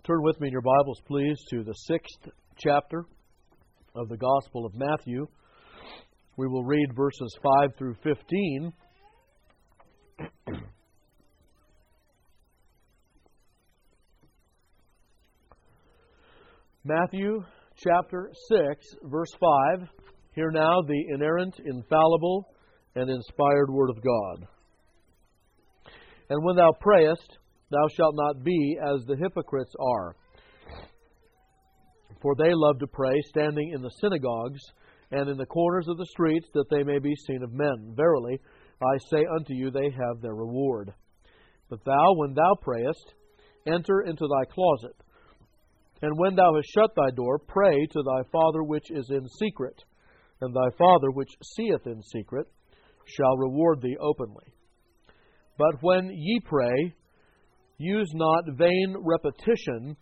Turn with me in your Bibles, please, to the 6th chapter of the Gospel of Matthew. We will read verses 5 through 15. Matthew chapter 6, verse 5. Hear now the inerrant, infallible, and inspired Word of God. And when thou prayest, thou shalt not be as the hypocrites are. For they love to pray, standing in the synagogues and in the corners of the streets, that they may be seen of men. Verily, I say unto you, they have their reward. But thou, when thou prayest, enter into thy closet. And when thou hast shut thy door, pray to thy Father which is in secret. And thy Father which seeth in secret shall reward thee openly. But when ye pray, use not vain repetitions,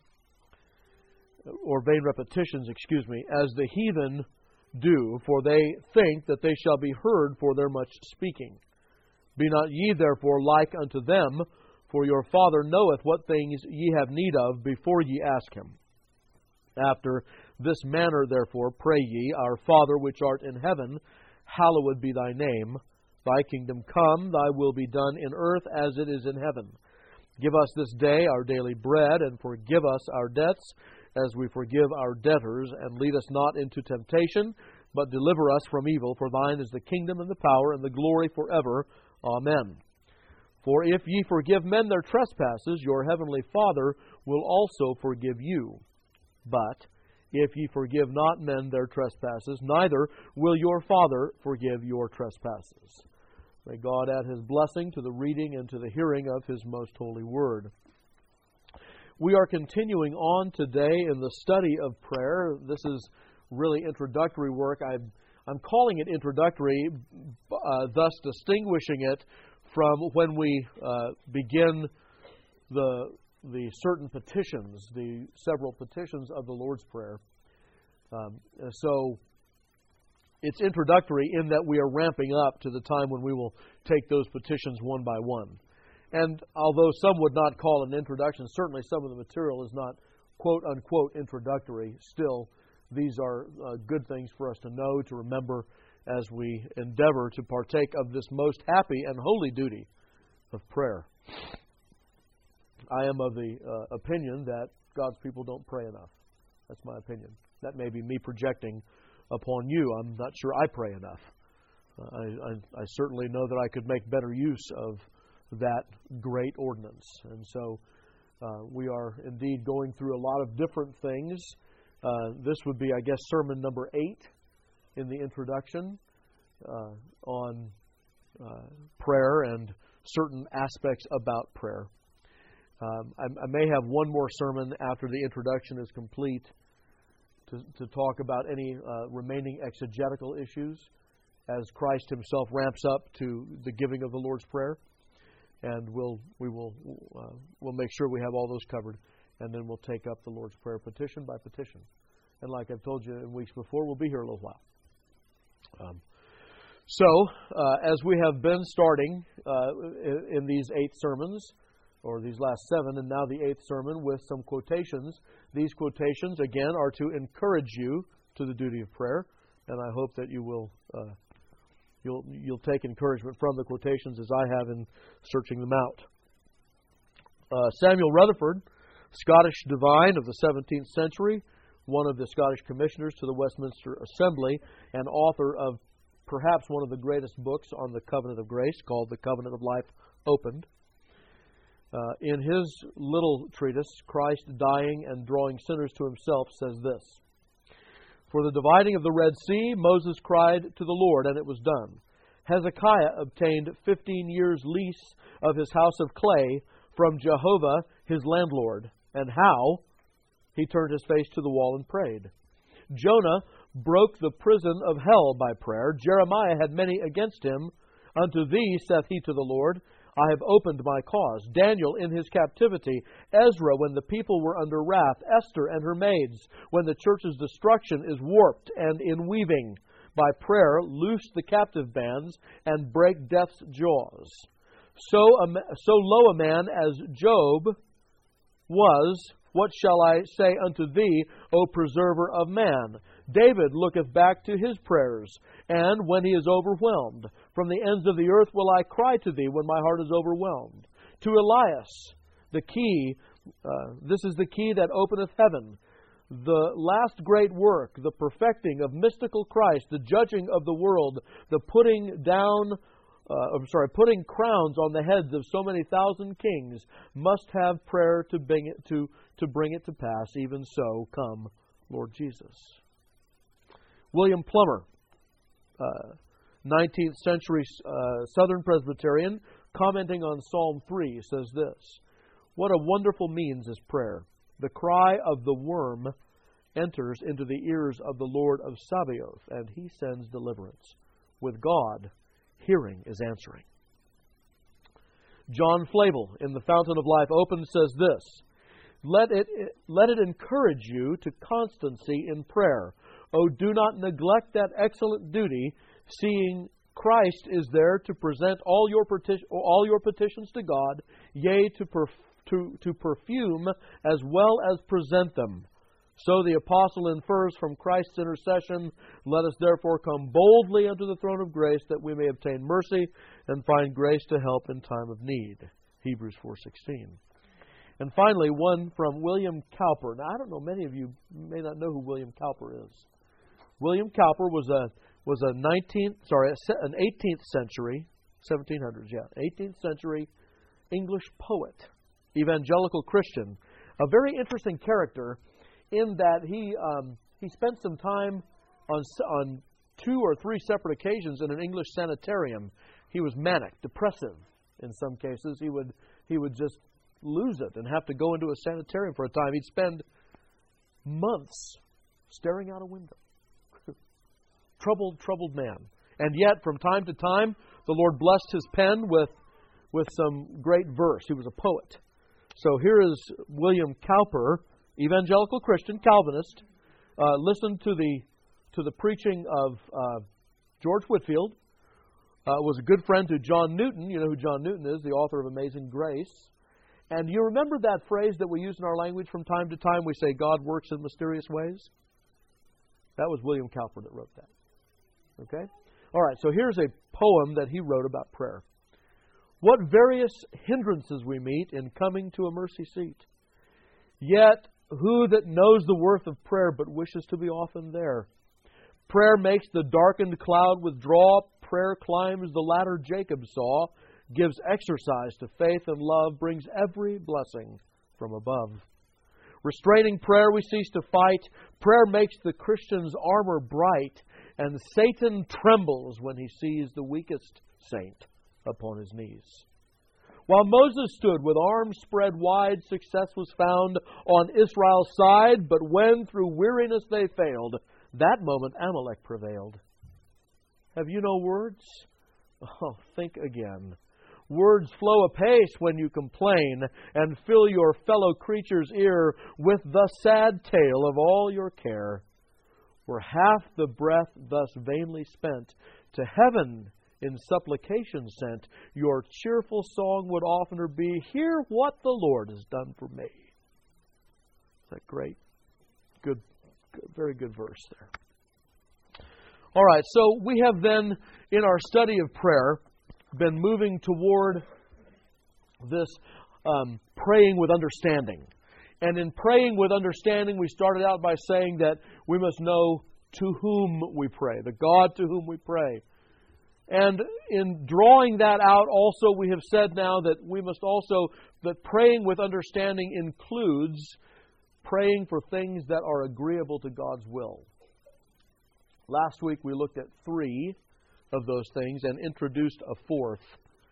as the heathen do, for they think that they shall be heard for their much speaking. Be not ye therefore like unto them, for your Father knoweth what things ye have need of before ye ask Him. After this manner therefore pray ye, Our Father which art in heaven, hallowed be thy name. Thy kingdom come, thy will be done in earth as it is in heaven. Give us this day our daily bread, and forgive us our debts, as we forgive our debtors. And lead us not into temptation, but deliver us from evil. For thine is the kingdom, and the power, and the glory forever. Amen. For if ye forgive men their trespasses, your heavenly Father will also forgive you. But if ye forgive not men their trespasses, neither will your Father forgive your trespasses. May God add His blessing to the reading and to the hearing of His most holy word. We are continuing on today in the study of prayer. This is really introductory work. I'm calling it introductory, thus distinguishing it from when we begin the certain petitions, the several petitions of the Lord's Prayer. So it's introductory in that we are ramping up to the time when we will take those petitions one by one. And although some would not call it an introduction, certainly some of the material is not quote-unquote introductory. Still, these are good things for us to know, to remember, as we endeavor to partake of this most happy and holy duty of prayer. I am of the opinion that God's people don't pray enough. That's my opinion. That may be me projecting upon you. I'm not sure I pray enough. I certainly know that I could make better use of that great ordinance. And so we are indeed going through a lot of different things. This would be, I guess, sermon number 8 in the introduction on prayer and certain aspects about prayer. I may have one more sermon after the introduction is complete to talk about any remaining exegetical issues as Christ Himself ramps up to the giving of the Lord's Prayer. And we'll make sure we have all those covered, and then we'll take up the Lord's Prayer petition by petition. And like I've told you in weeks before, we'll be here a little while. So, as we have been starting in these 8 sermons, or these last 7, and now the 8th sermon with some quotations. These quotations, again, are to encourage you to the duty of prayer, and I hope that you will you'll take encouragement from the quotations as I have in searching them out. Samuel Rutherford, Scottish divine of the 17th century, one of the Scottish commissioners to the Westminster Assembly, and author of perhaps one of the greatest books on the covenant of grace, called The Covenant of Life Opened. In his little treatise, Christ Dying and Drawing Sinners to Himself, says this: For the dividing of the Red Sea, Moses cried to the Lord, and it was done. Hezekiah obtained 15 years' lease of his house of clay from Jehovah his landlord. And how? He turned his face to the wall and prayed. Jonah broke the prison of hell by prayer. Jeremiah had many against him. Unto thee, saith he to the Lord, I have opened my cause. Daniel in his captivity, Ezra when the people were under wrath, Esther and her maids when the church's destruction is warped and in weaving. By prayer, loose the captive bands and break death's jaws. So low a man as Job was What shall I say unto Thee, O preserver of man? David looketh back to his prayers, and when he is overwhelmed. From the ends of the earth will I cry to Thee when my heart is overwhelmed. To Elias, the key, this is the key that openeth heaven. The last great work, the perfecting of mystical Christ, the judging of the world, the putting crowns on the heads of so many thousand kings, must have prayer to bring it to pass. Even so, come, Lord Jesus. William Plummer, 19th century Southern Presbyterian, commenting on Psalm 3, says this: "What a wonderful means is prayer! The cry of the worm enters into the ears of the Lord of Sabaoth, and He sends deliverance. With God, hearing is answering." John Flavel, in The Fountain of Life Open, says this: Let it encourage you to constancy in prayer. Oh, do not neglect that excellent duty, seeing Christ is there to present all your petitions to God, yea, to perfume as well as present them. So the apostle infers from Christ's intercession, "Let us therefore come boldly unto the throne of grace, that we may obtain mercy and find grace to help in time of need." Hebrews 4:16. And finally, one from William Cowper. Now, I don't know, many of you may not know who William Cowper is. William Cowper was an 18th century, 1700s, 18th century English poet, evangelical Christian, a very interesting character in that he spent some time on 2 or 3 separate occasions in an English sanitarium. He was manic, depressive in some cases. He would just lose it and have to go into a sanitarium for a time. He'd spend months staring out a window. Troubled man. And yet, from time to time, the Lord blessed his pen with some great verse. He was a poet. So here is William Cowper, evangelical Christian, Calvinist. Listened to the preaching of George Whitefield. Was a good friend to John Newton. You know who John Newton is, the author of Amazing Grace. And you remember that phrase that we use in our language from time to time? We say, God works in mysterious ways. That was William Cowper that wrote that. Okay? All right, so here's a poem that he wrote about prayer. What various hindrances we meet in coming to a mercy seat. Yet, who that knows the worth of prayer but wishes to be often there? Prayer makes the darkened cloud withdraw. Prayer climbs the ladder Jacob saw, gives exercise to faith and love, brings every blessing from above. Restraining prayer, we cease to fight. Prayer makes the Christian's armor bright, and Satan trembles when he sees the weakest saint upon his knees. While Moses stood with arms spread wide, success was found on Israel's side, but when through weariness they failed, that moment Amalek prevailed. Have you no words? Oh, think again. Words flow apace when you complain and fill your fellow creature's ear with the sad tale of all your care. Were half the breath thus vainly spent, to heaven in supplication sent, your cheerful song would oftener be, "Hear what the Lord has done for me." Is that great? Good, very good verse there. All right, so we have then, in our study of prayer, been moving toward this praying with understanding. And in praying with understanding, we started out by saying that we must know to whom we pray, the God to whom we pray. And in drawing that out, also we have said now that we must also, that praying with understanding includes praying for things that are agreeable to God's will. Last week we looked at 3 of those things and introduced a 4th,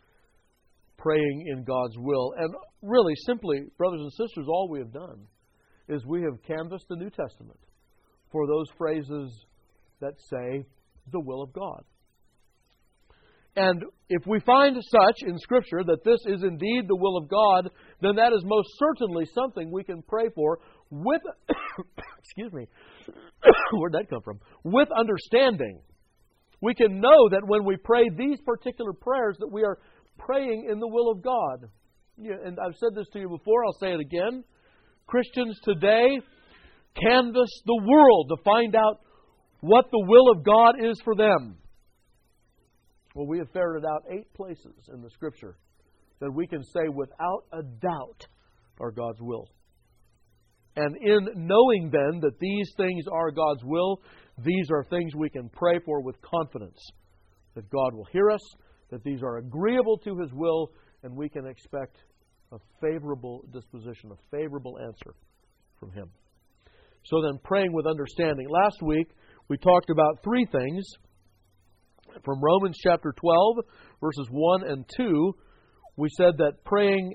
praying in God's will. And really, simply, brothers and sisters, all we have done is we have canvassed the New Testament for those phrases that say the will of God. And if we find such in Scripture that this is indeed the will of God, then that is most certainly something we can pray for with, excuse me, where'd that come from? With understanding. We can know that when we pray these particular prayers that we are praying in the will of God. And I've said this to you before, I'll say it again. Christians today canvass the world to find out what the will of God is for them? Well, we have ferreted out 8 places in the Scripture that we can say without a doubt are God's will. And in knowing then that these things are God's will, these are things we can pray for with confidence. That God will hear us, that these are agreeable to His will, and we can expect a favorable disposition, a favorable answer from Him. So then, praying with understanding. Last week, we talked about 3 things. From Romans chapter 12, verses 1 and 2, we said that praying,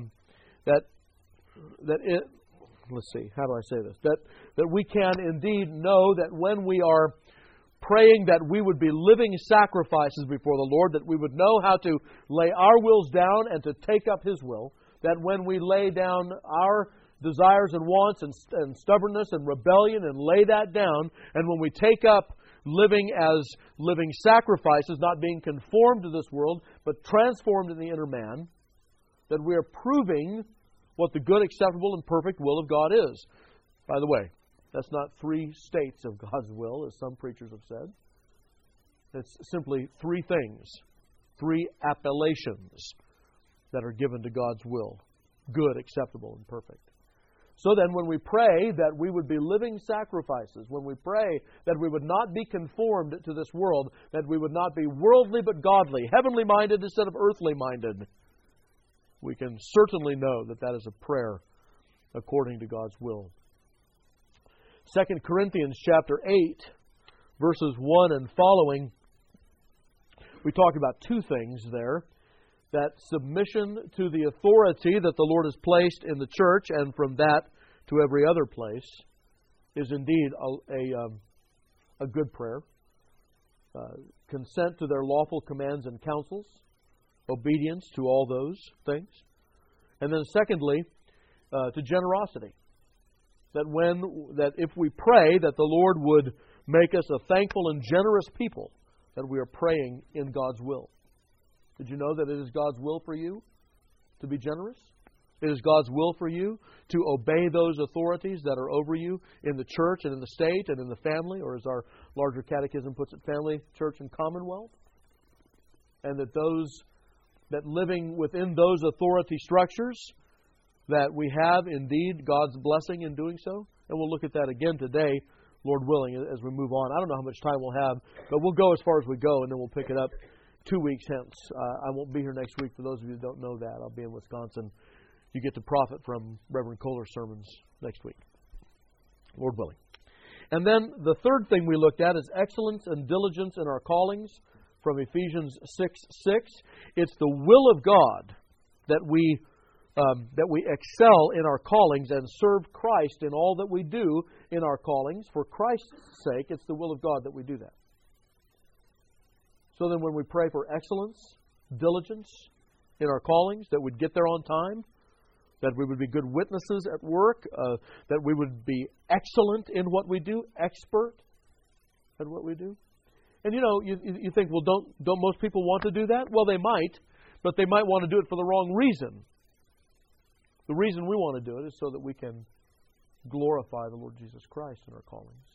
let's see, how do I say this? That we can indeed know that when we are praying that we would be living sacrifices before the Lord, that we would know how to lay our wills down and to take up His will, that when we lay down our desires and wants and stubbornness and rebellion and lay that down, and when we take up living as living sacrifices, not being conformed to this world, but transformed in the inner man, that we are proving what the good, acceptable, and perfect will of God is. By the way, that's not 3 states of God's will, as some preachers have said. It's simply 3 things, 3 appellations that are given to God's will: good, acceptable, and perfect. So then, when we pray that we would be living sacrifices, when we pray that we would not be conformed to this world, that we would not be worldly but godly, heavenly minded instead of earthly minded, we can certainly know that that is a prayer according to God's will. 2 Corinthians chapter 8, verses 1 and following, we talk about 2 things there. That submission to the authority that the Lord has placed in the church, and from that to every other place, is indeed a good prayer. Consent to their lawful commands and counsels, obedience to all those things. And then secondly, to generosity. That if we pray that the Lord would make us a thankful and generous people, that we are praying in God's will. Did you know that it is God's will for you to be generous? It is God's will for you to obey those authorities that are over you in the church and in the state and in the family, or as our larger catechism puts it, family, church, and commonwealth. And that living within those authority structures, that we have indeed God's blessing in doing so. And we'll look at that again today, Lord willing, as we move on. I don't know how much time we'll have, but we'll go as far as we go, and then we'll pick it up 2 weeks hence. I won't be here next week. For those of you who don't know that, I'll be in Wisconsin. You get to profit from Reverend Kohler's sermons next week, Lord willing. And then the third thing we looked at is excellence and diligence in our callings, from Ephesians 6:6. It's the will of God that we excel in our callings and serve Christ in all that we do in our callings. For Christ's sake, it's the will of God that we do that. So then when we pray for excellence, diligence in our callings, that we'd get there on time, that we would be good witnesses at work, that we would be excellent in what we do, expert at what we do. And you think, well, don't most people want to do that? Well, they might, but they might want to do it for the wrong reason. The reason we want to do it is so that we can glorify the Lord Jesus Christ in our callings.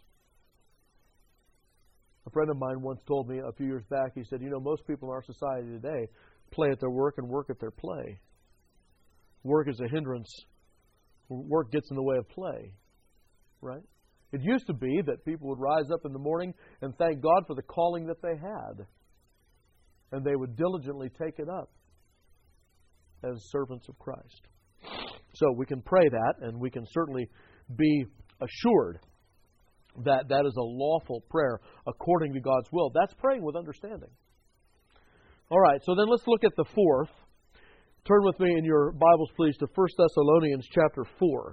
A friend of mine once told me a few years back, he said, most people in our society today play at their work and work at their play. Work is a hindrance. Work gets in the way of play, right? It used to be that people would rise up in the morning and thank God for the calling that they had. And they would diligently take it up as servants of Christ. So we can pray that, and we can certainly be assured that that is a lawful prayer according to God's will. That's praying with understanding. All right, so then let's look at the fourth. Turn with me in your Bibles, please, to 1 Thessalonians chapter 4.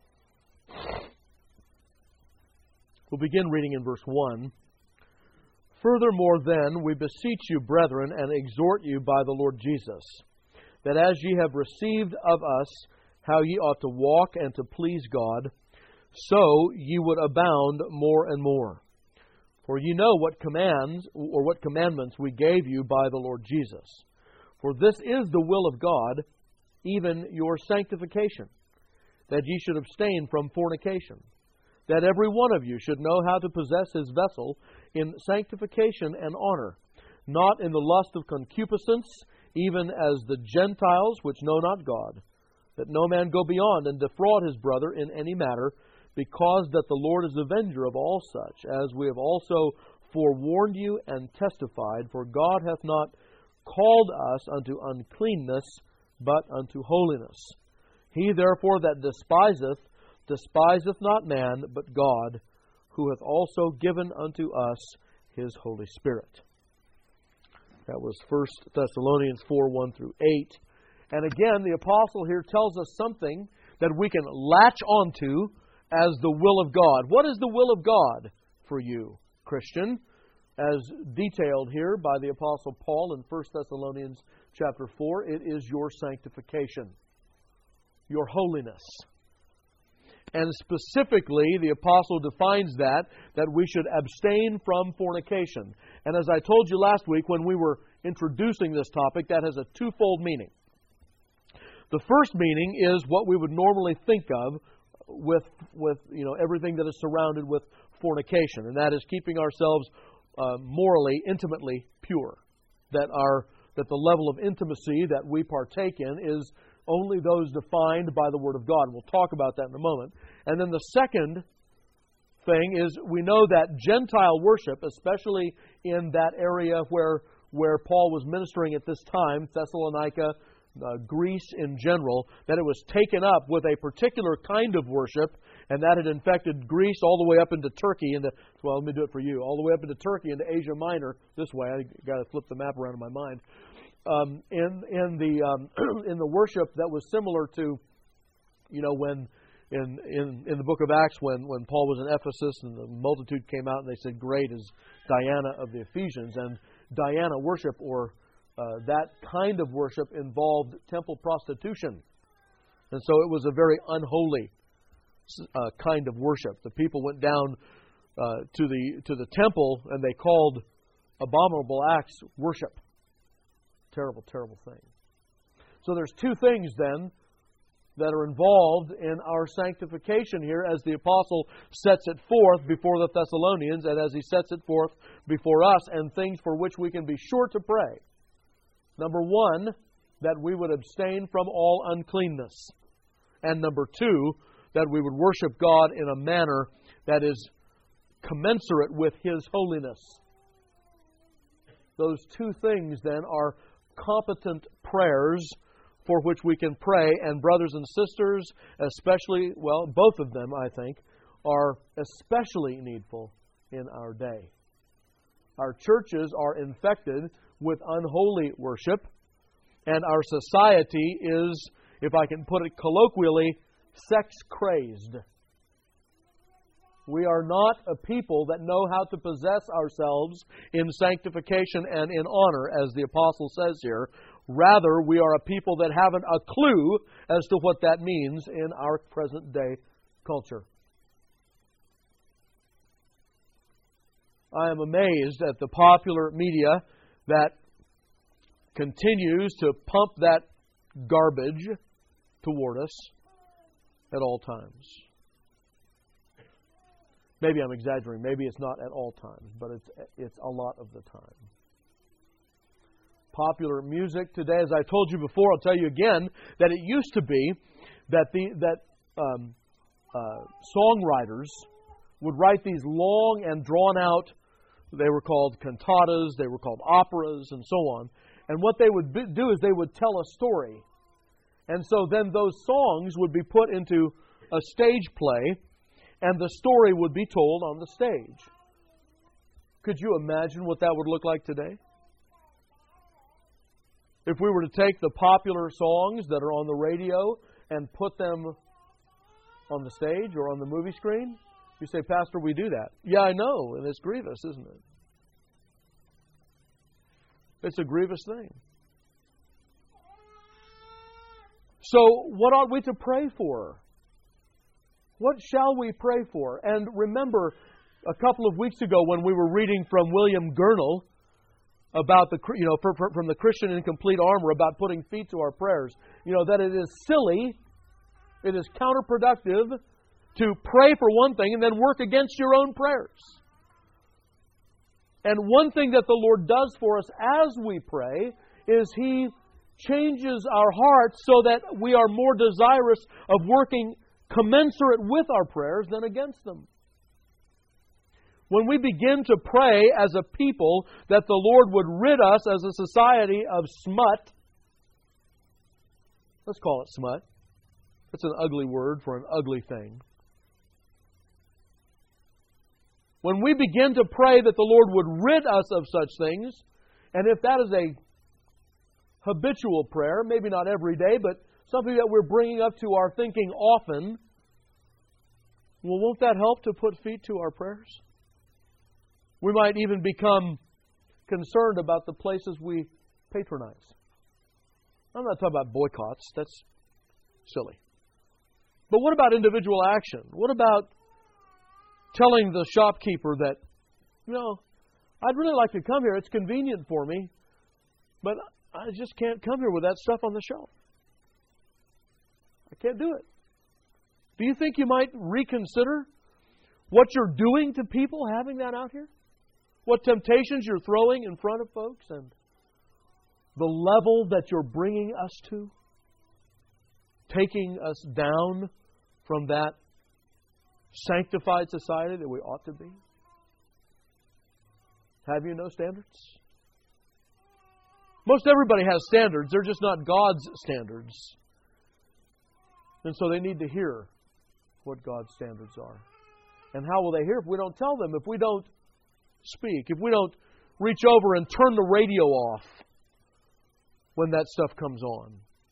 We'll begin reading in verse 1. Furthermore then, we beseech you, brethren, and exhort you by the Lord Jesus, that as ye have received of us how ye ought to walk and to please God, so ye would abound more and more. For ye know what commands, or what commandments we gave you by the Lord Jesus. For this is the will of God, even your sanctification, that ye should abstain from fornication, that every one of you should know how to possess his vessel in sanctification and honor, not in the lust of concupiscence, even as the Gentiles which know not God, that no man go beyond and defraud his brother in any matter, because that the Lord is the avenger of all such, as we have also forewarned you and testified, for God hath not called us unto uncleanness, but unto holiness. He therefore that despiseth not man, but God, who hath also given unto us His Holy Spirit. That was 1 Thessalonians 4, 1 through 8. And again, the apostle here tells us something that we can latch onto as the will of God. What is the will of God for you, Christian? As detailed here by the apostle Paul in 1 Thessalonians chapter 4, it is your sanctification, your holiness. And specifically, the apostle defines that we should abstain from fornication. And as I told you last week when we were introducing this topic, that has a twofold meaning. The first meaning is what we would normally think of with everything that is surrounded with fornication, and that is keeping ourselves morally, intimately pure. That the level of intimacy that we partake in is only those defined by the Word of God. We'll talk about that in a moment. And then the second thing is we know that Gentile worship, especially in that area where Paul was ministering at this time, Thessalonica, Greece in general, that it was taken up with a particular kind of worship, and that had infected Greece all the way up into Turkey, let me do it for you, all the way up into Turkey, into Asia Minor, this way, I got to flip the map around in my mind, in the worship that was similar to, when in the book of Acts, when Paul was in Ephesus and the multitude came out and they said, "Great is Diana of the Ephesians," and Diana worship, or that kind of worship, involved temple prostitution. And so it was a very unholy kind of worship. The people went down to the temple and they called abominable acts worship. Terrible, terrible thing. So there's two things then that are involved in our sanctification here as the apostle sets it forth before the Thessalonians and as he sets it forth before us, and things for which we can be sure to pray. Number one, that we would abstain from all uncleanness. And number two, that we would worship God in a manner that is commensurate with His holiness. Those two things then are competent prayers for which we can pray, and brothers and sisters, especially, both of them, I think, are especially needful in our day. Our churches are infected with unholy worship, and our society is, if I can put it colloquially, sex-crazed. We are not a people that know how to possess ourselves in sanctification and in honor, as the apostle says here. Rather, we are a people that haven't a clue as to what that means in our present-day culture. I am amazed at the popular media that continues to pump that garbage toward us at all times. Maybe I'm exaggerating. Maybe it's not at all times, but it's a lot of the time. Popular music today, as I told you before, I'll tell you again, that it used to be that songwriters would write these long and drawn out, they were called cantatas, they were called operas, and so on. And what they would do is they would tell a story. And so then those songs would be put into a stage play, and the story would be told on the stage. Could you imagine what that would look like today? If we were to take the popular songs that are on the radio and put them on the stage or on the movie screen, you say, "Pastor, we do that." Yeah, I know, and it's grievous, isn't it? It's a grievous thing. So, what ought we to pray for? What shall we pray for? And remember, a couple of weeks ago when we were reading from William Gurnall about from the Christian in Complete Armor about putting feet to our prayers, that it is silly, it is counterproductive to pray for one thing and then work against your own prayers. And one thing that the Lord does for us as we pray is He changes our hearts so that we are more desirous of working commensurate with our prayers than against them. When we begin to pray as a people that the Lord would rid us as a society of smut, let's call it smut. That's an ugly word for an ugly thing. When we begin to pray that the Lord would rid us of such things, and if that is a habitual prayer, maybe not every day, but something that we're bringing up to our thinking often, well, won't that help to put feet to our prayers? We might even become concerned about the places we patronize. I'm not talking about boycotts. That's silly. But what about individual action? What about telling the shopkeeper that, I'd really like to come here. It's convenient for me, but I just can't come here with that stuff on the shelf. I can't do it. Do you think you might reconsider what you're doing to people having that out here? What temptations you're throwing in front of folks and the level that you're bringing us to? Taking us down from that sanctified society that we ought to be? Have you no standards? Most everybody has standards. They're just not God's standards. And so they need to hear what God's standards are. And how will they hear if we don't tell them? If we don't speak? If we don't reach over and turn the radio off when that stuff comes on?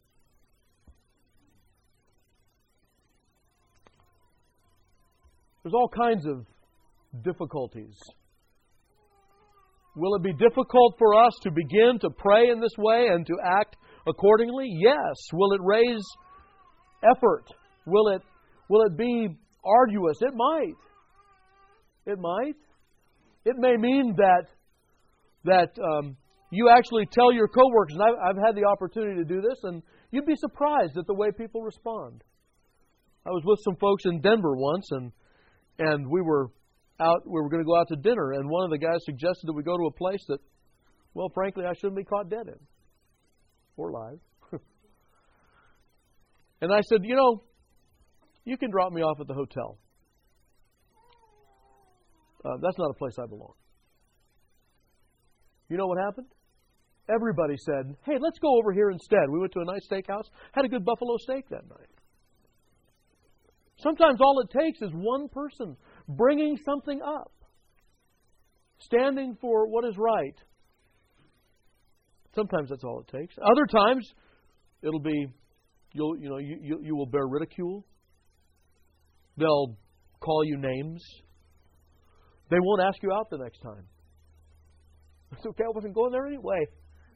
There's all kinds of difficulties. Will it be difficult for us to begin to pray in this way and to act accordingly? Yes. Will it raise effort? Will it be arduous? It might. It might. It may mean that you actually tell your coworkers, and I've had the opportunity to do this, and you'd be surprised at the way people respond. I was with some folks in Denver once, and we were going to go out to dinner, and one of the guys suggested that we go to a place that, well, frankly, I shouldn't be caught dead in. Or live. And I said, you can drop me off at the hotel. That's not a place I belong. You know what happened? Everybody said, hey, let's go over here instead. We went to a nice steakhouse, had a good buffalo steak that night. Sometimes all it takes is one person bringing something up, standing for what is right. Sometimes that's all it takes. Other times, it'll be you will bear ridicule. They'll call you names. They won't ask you out the next time. It's okay, I wasn't going there anyway.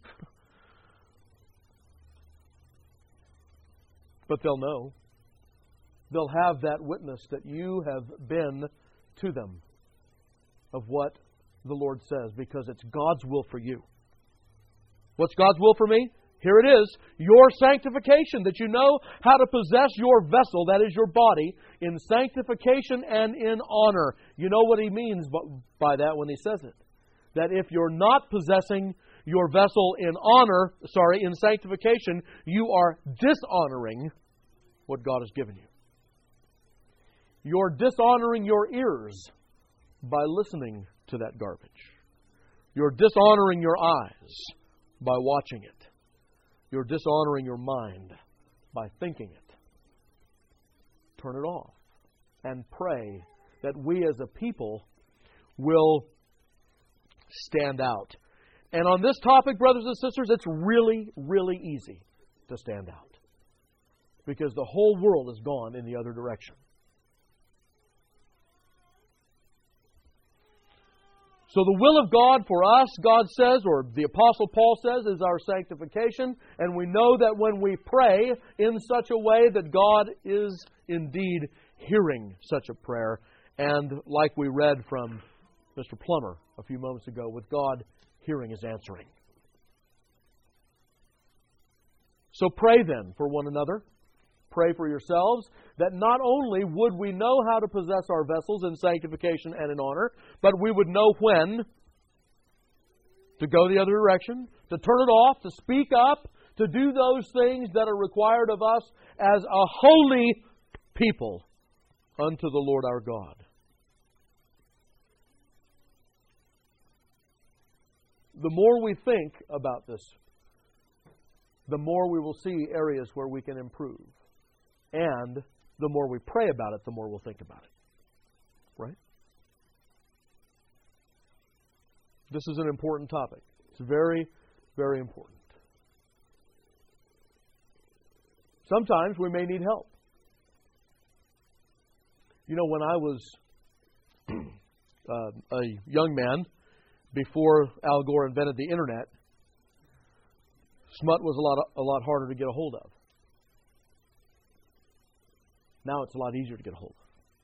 But they'll know. They'll have that witness that you have been to them of what the Lord says, because it's God's will for you. What's God's will for me? Here it is, your sanctification, that you know how to possess your vessel, that is your body, in sanctification and in honor. You know what He means by that when He says it. That if you're not possessing your vessel in sanctification, you are dishonoring what God has given you. You're dishonoring your ears by listening to that garbage. You're dishonoring your eyes by watching it. You're dishonoring your mind by thinking it. Turn it off and pray that we as a people will stand out. And on this topic, brothers and sisters, it's really, really easy to stand out, because the whole world has gone in the other direction. So the will of God for us, God says, or the Apostle Paul says, is our sanctification. And we know that when we pray in such a way that God is indeed hearing such a prayer. And like we read from Mr. Plummer a few moments ago, with God hearing is answering. So pray then for one another. Pray for yourselves, that not only would we know how to possess our vessels in sanctification and in honor, but we would know when to go the other direction, to turn it off, to speak up, to do those things that are required of us as a holy people unto the Lord our God. The more we think about this, the more we will see areas where we can improve. And the more we pray about it, the more we'll think about it. Right? This is an important topic. It's very, very important. Sometimes we may need help. You know, when I was a young man, before Al Gore invented the Internet, smut was a lot harder to get a hold of. Now it's a lot easier to get a hold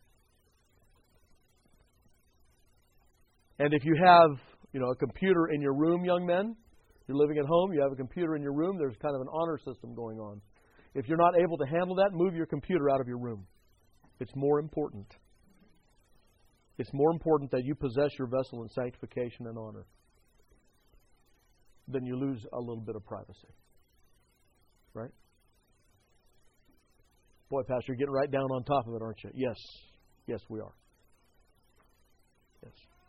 of. And if you have, a computer in your room, young men, you're living at home, you have a computer in your room, there's kind of an honor system going on. If you're not able to handle that, move your computer out of your room. It's more important. It's more important that you possess your vessel in sanctification and honor than you lose a little bit of privacy. Right? Boy, Pastor, you're getting right down on top of it, aren't you? Yes. Yes, we are. Yes.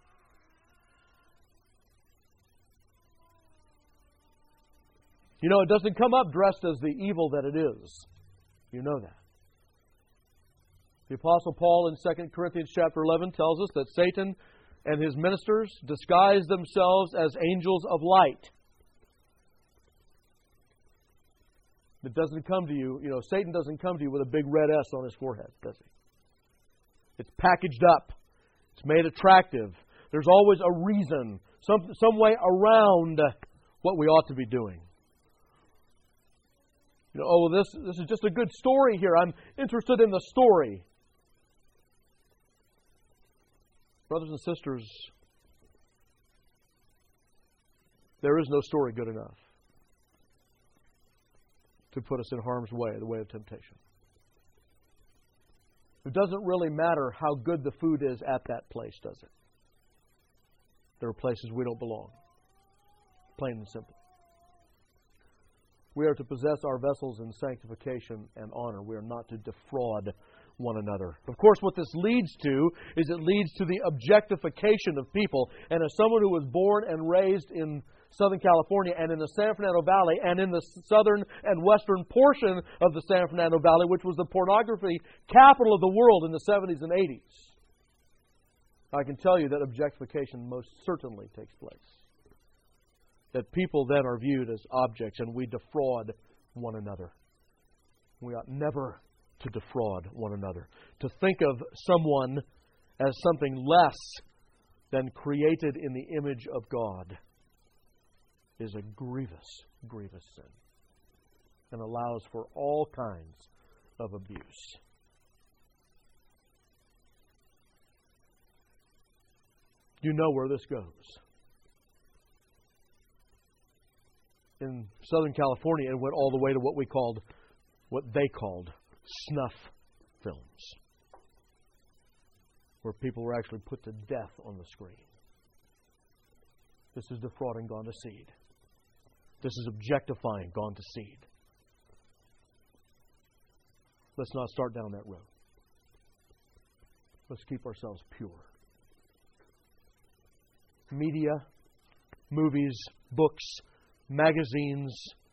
It doesn't come up dressed as the evil that it is. You know that. The Apostle Paul in 2 Corinthians chapter 11 tells us that Satan and his ministers disguise themselves as angels of light. It doesn't come to you, Satan doesn't come to you with a big red S on his forehead, does he? It's packaged up. It's made attractive. There's always a reason, some way around what we ought to be doing. This is just a good story here. I'm interested in the story. Brothers and sisters, there is no story good enough to put us in harm's way, the way of temptation. It doesn't really matter how good the food is at that place, does it? There are places we don't belong. Plain and simple. We are to possess our vessels in sanctification and honor. We are not to defraud one another. Of course, what this leads to is it leads to the objectification of people. And as someone who was born and raised in Southern California and in the San Fernando Valley and in the southern and western portion of the San Fernando Valley, which was the pornography capital of the world in the 70s and 80s, I can tell you that objectification most certainly takes place. That people then are viewed as objects and we defraud one another. We ought never to defraud one another. To think of someone as something less than created in the image of God is a grievous, grievous sin and allows for all kinds of abuse. You know where this goes. In Southern California, it went all the way to what they called snuff films, where people were actually put to death on the screen. This is defrauding gone to seed. This is objectifying gone to seed. Let's not start down that road. Let's keep ourselves pure. Media, movies, books, magazines.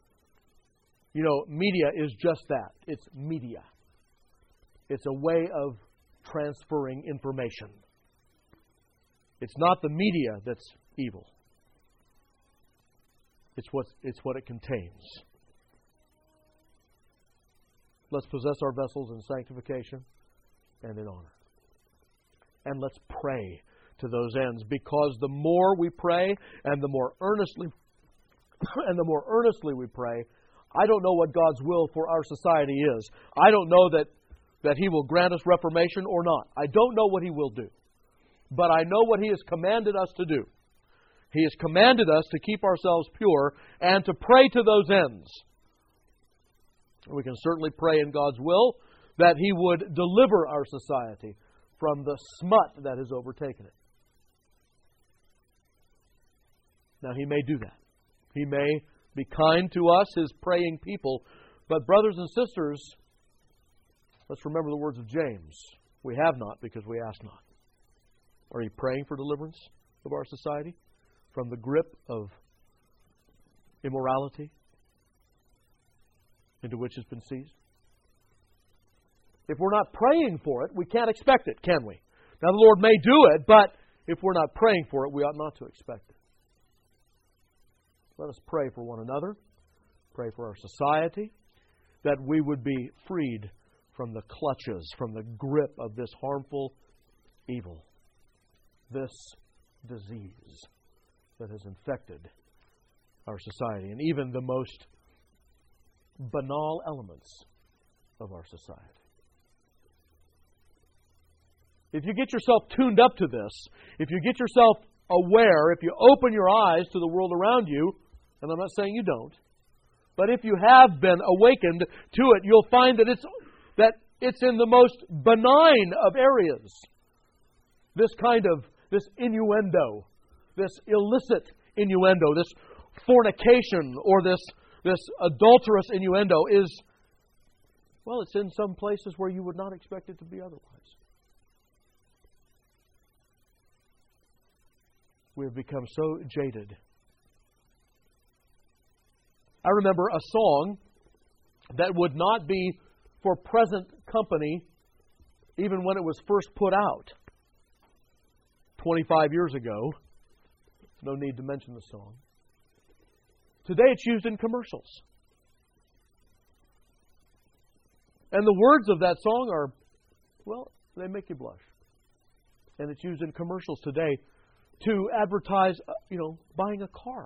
Media is just that. It's media. It's a way of transferring information. It's not the media that's evil. It's what it contains. Let's possess our vessels in sanctification and in honor. And let's pray to those ends, because the more we pray and the more earnestly we pray, I don't know what God's will for our society is. I don't know that He will grant us reformation or not. I don't know what He will do. But I know what He has commanded us to do. He has commanded us to keep ourselves pure and to pray to those ends. We can certainly pray in God's will that He would deliver our society from the smut that has overtaken it. Now, He may do that. He may be kind to us, His praying people. But brothers and sisters, let's remember the words of James. We have not because we ask not. Are you praying for deliverance of our society from the grip of immorality into which it's been seized? If we're not praying for it, we can't expect it, can we? Now, the Lord may do it, but if we're not praying for it, we ought not to expect it. Let us pray for one another, pray for our society, that we would be freed from the clutches, from the grip of this harmful evil, this disease that has infected our society and even the most banal elements of our society. If you get yourself tuned up to this, if you get yourself aware, if you open your eyes to the world around you, and I'm not saying you don't, but if you have been awakened to it, you'll find that it's in the most benign of areas. This innuendo, this illicit innuendo, this fornication or this adulterous innuendo is, well, it's in some places where you would not expect it to be otherwise. We have become so jaded. I remember a song that would not be for present company even when it was first put out 25 years ago. No need to mention the song. Today it's used in commercials. And the words of that song are, well, they make you blush. And it's used in commercials today to advertise, buying a car.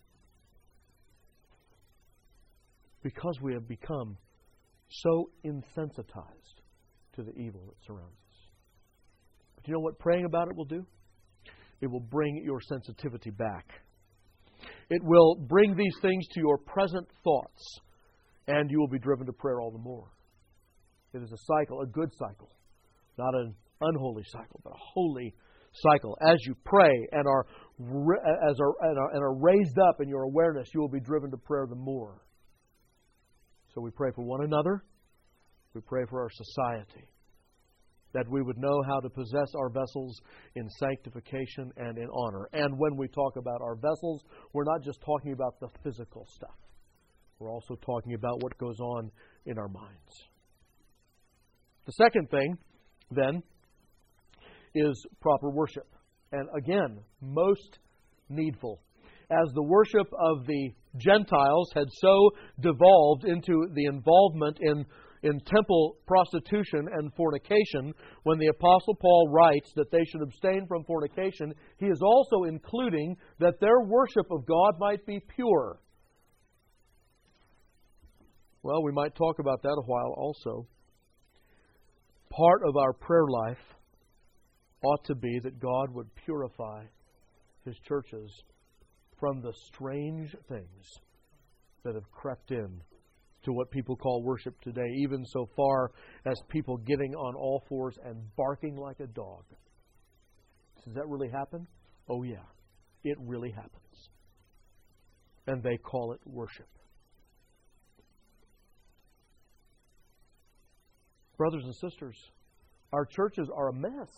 Because we have become so insensitized to the evil that surrounds us. But you know what praying about it will do? It will bring your sensitivity back. It will bring these things to your present thoughts, and you will be driven to prayer all the more. It is a cycle, a good cycle, not an unholy cycle, but a holy cycle. As you pray and are raised up in your awareness, you will be driven to prayer the more. So we pray for one another. We pray for our society, that we would know how to possess our vessels in sanctification and in honor. And when we talk about our vessels, we're not just talking about the physical stuff. We're also talking about what goes on in our minds. The second thing, then, is proper worship. And again, most needful. As the worship of the Gentiles had so devolved into the involvement in temple prostitution and fornication, when the Apostle Paul writes that they should abstain from fornication, he is also including that their worship of God might be pure. Well, we might talk about that a while also. Part of our prayer life ought to be that God would purify His churches from the strange things that have crept in to what people call worship today, even so far as people getting on all fours and barking like a dog. Does that really happen? Oh yeah, it really happens. And they call it worship. Brothers and sisters, our churches are a mess.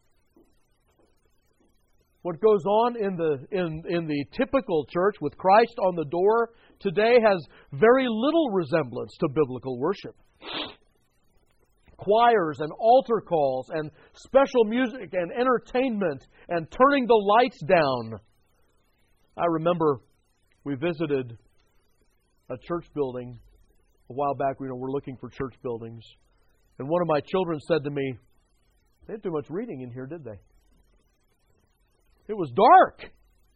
What goes on in the typical church with Christ on the door today has very little resemblance to biblical worship. Choirs and altar calls and special music and entertainment and turning the lights down. I remember we visited a church building a while back. We're looking for church buildings. And one of my children said to me, "They didn't do much reading in here, did they?" It was dark.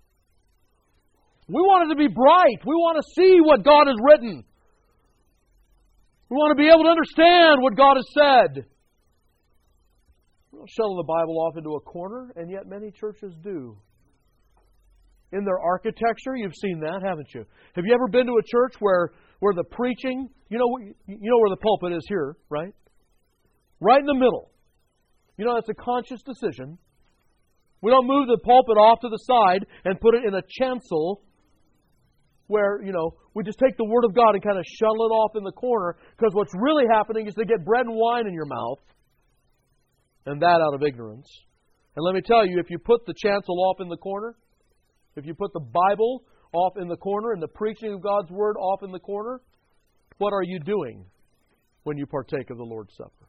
We want it to be bright. We want to see what God has written. We want to be able to understand what God has said. We don't shuttle the Bible off into a corner, and yet many churches do. In their architecture, you've seen that, haven't you? Have you ever been to a church where the preaching, you know where the pulpit is here, right? Right in the middle. You know, that's a conscious decision. We don't move the pulpit off to the side and put it in a chancel where, we just take the Word of God and kind of shuttle it off in the corner, because what's really happening is they get bread and wine in your mouth, and that out of ignorance. And let me tell you, if you put the chancel off in the corner, if you put the Bible off in the corner and the preaching of God's Word off in the corner, what are you doing when you partake of the Lord's Supper?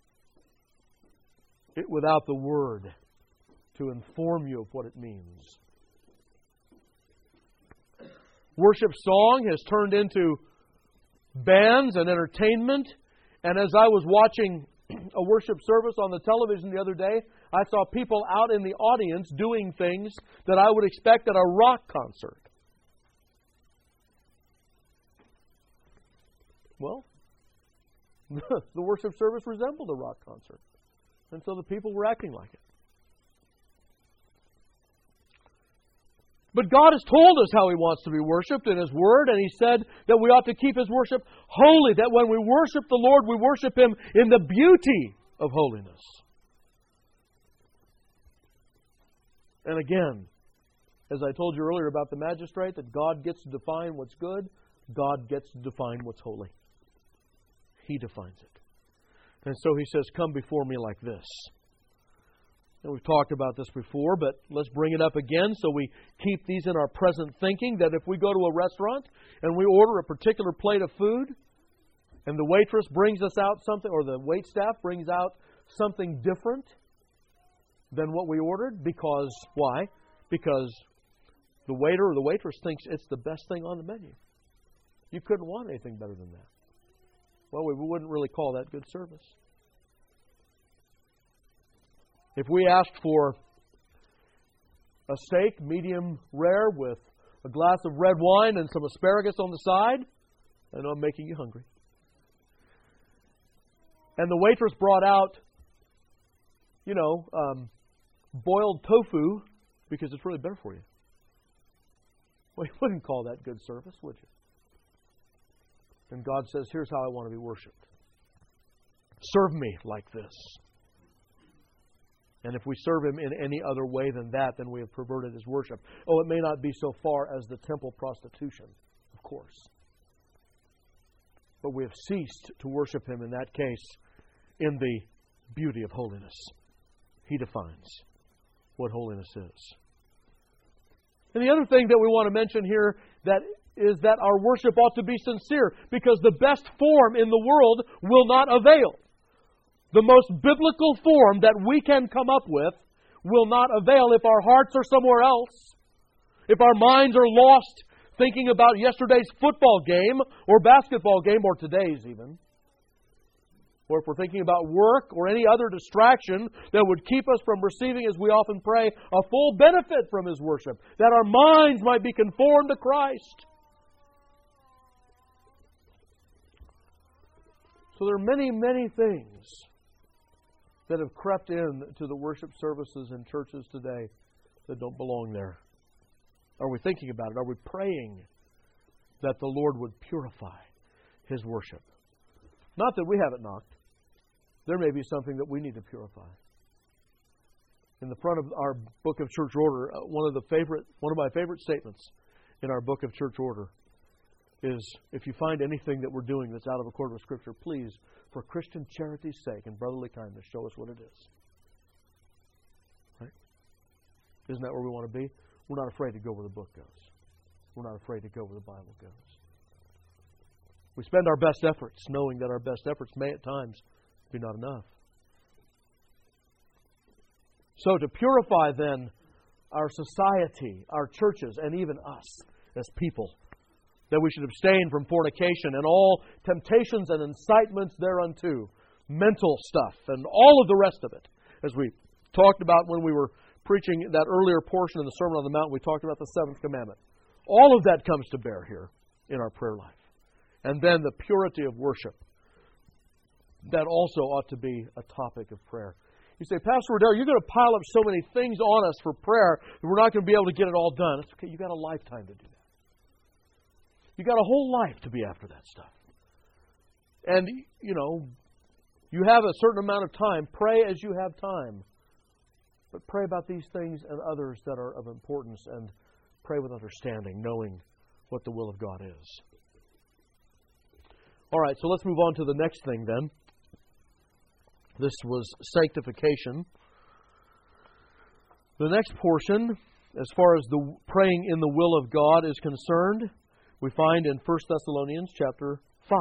Without the Word to inform you of what it means. Worship song has turned into bands and entertainment. And as I was watching a worship service on the television the other day, I saw people out in the audience doing things that I would expect at a rock concert. Well, the worship service resembled a rock concert. And so the people were acting like it. But God has told us how He wants to be worshipped in His Word, and He said that we ought to keep His worship holy, that when we worship the Lord, we worship Him in the beauty of holiness. And again, as I told you earlier about the magistrate, that God gets to define what's good, God gets to define what's holy. He defines it. And so He says, come before me like this. And we've talked about this before, but let's bring it up again so we keep these in our present thinking, that if we go to a restaurant and we order a particular plate of food, and the waitress brings us out something, or the waitstaff brings out something different than what we ordered, because, why? Because the waiter or the waitress thinks it's the best thing on the menu. You couldn't want anything better than that. Well, we wouldn't really call that good service. If we asked for a steak, medium rare, with a glass of red wine and some asparagus on the side, I know I'm making you hungry. And the waitress brought out, boiled tofu because it's really better for you. Well, you wouldn't call that good service, would you? And God says, here's how I want to be worshipped. Serve me like this. And if we serve Him in any other way than that, then we have perverted His worship. Oh, it may not be so far as the temple prostitution, of course. But we have ceased to worship Him in that case in the beauty of holiness. He defines what holiness is. And the other thing that we want to mention here is that our worship ought to be sincere, because the best form in the world will not avail. The most biblical form that we can come up with will not avail if our hearts are somewhere else. If our minds are lost thinking about yesterday's football game or basketball game, or today's even. Or if we're thinking about work or any other distraction that would keep us from receiving, as we often pray, a full benefit from His worship, that our minds might be conformed to Christ. So there are many, many things that have crept in to the worship services in churches today that don't belong there. Are we thinking about it? Are we praying that the Lord would purify His worship? Not that we have it knocked. There may be something that we need to purify. In the front of our book of church order, one of my favorite statements in our book of church order is, if you find anything that we're doing that's out of accord with Scripture, please, for Christian charity's sake and brotherly kindness, show us what it is. Right? Isn't that where we want to be? We're not afraid to go where the book goes. We're not afraid to go where the Bible goes. We spend our best efforts knowing that our best efforts may at times be not enough. So to purify then our society, our churches, and even us as people, that we should abstain from fornication and all temptations and incitements thereunto, mental stuff, and all of the rest of it, as we talked about when we were preaching that earlier portion of the Sermon on the Mount, we talked about the seventh commandment. All of that comes to bear here in our prayer life. And then the purity of worship. That also ought to be a topic of prayer. You say, Pastor Riddell, you're going to pile up so many things on us for prayer that we're not going to be able to get it all done. It's okay. You've got a lifetime to do that. You've got a whole life to be after that stuff. And, you have a certain amount of time. Pray as you have time. But pray about these things and others that are of importance, and pray with understanding, knowing what the will of God is. All right, so let's move on to the next thing then. This was sanctification. The next portion, as far as the praying in the will of God is concerned, we find in 1 Thessalonians chapter 5.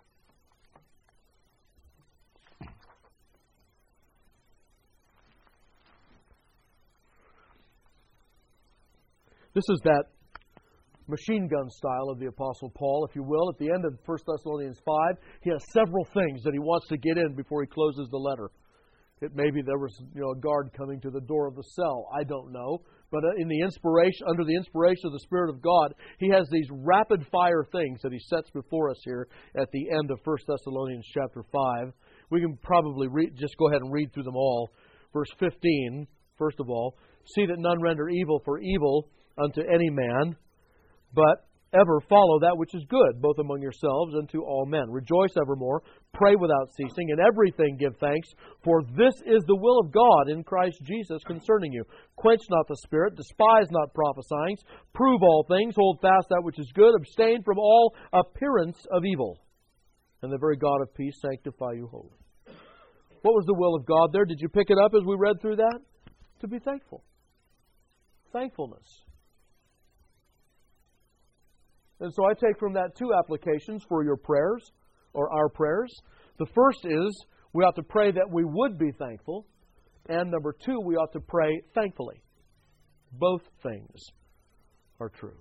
This is that machine gun style of the Apostle Paul, if you will. At the end of 1 Thessalonians 5, he has several things that he wants to get in before he closes the letter. It may be there was a guard coming to the door of the cell. I don't know. But under the inspiration of the Spirit of God, he has these rapid-fire things that he sets before us here at the end of 1 Thessalonians chapter 5. We can probably just go ahead and read through them all. Verse 15, first of all, see that none render evil for evil unto any man, but ever follow that which is good, both among yourselves and to all men. Rejoice evermore, pray without ceasing, in everything give thanks, for this is the will of God in Christ Jesus concerning you. Quench not the spirit, despise not prophesying, prove all things, hold fast that which is good, abstain from all appearance of evil. And the very God of peace sanctify you wholly. What was the will of God there? Did you pick it up as we read through that? To be thankful. Thankfulness. And so I take from that two applications for your prayers, or our prayers. The first is, we ought to pray that we would be thankful. And number two, we ought to pray thankfully. Both things are true.